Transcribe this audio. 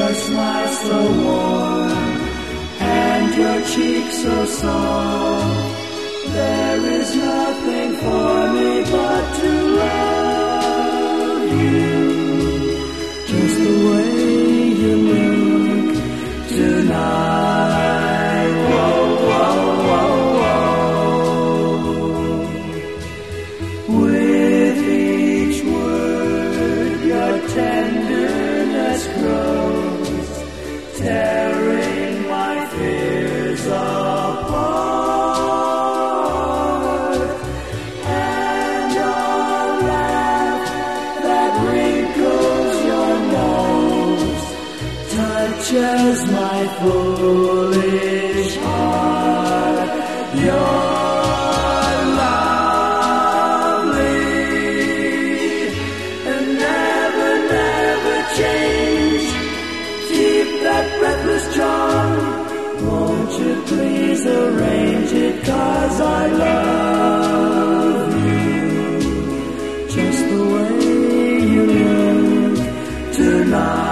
smile so warm, and your cheek so soft. There is nothing for me but to love you, just the way you look tonight. Whoa, whoa, whoa, whoa. With each word your tenderness grows, tearing my fears apart. And our laugh that wrinkles your nose touches my foolish heart. You're lovely and never, never change. Keep that breathless charm. Won't you please arrange it, 'cause I love you, just the way you look tonight.